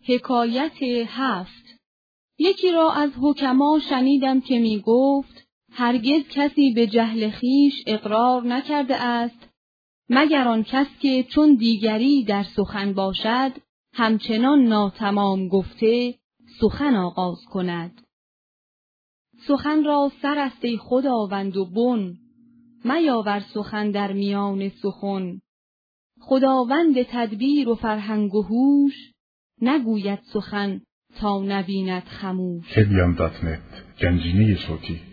حکایت 7. یکی را از حکما شنیدم که می گفت هرگز کسی به جهل خویش اقرار نکرده است مگر آن کس که چون دیگری در سخن باشد همچنان ناتمام گفته سخن آغاز کند. سخن را سر است ای خداوند و بن، میاور سخن در میان سخن. خداوند تدبیر و فرهنگ و هوش، نگوید سخن تا نبیند خموش. Helium.net گنجینه صوتی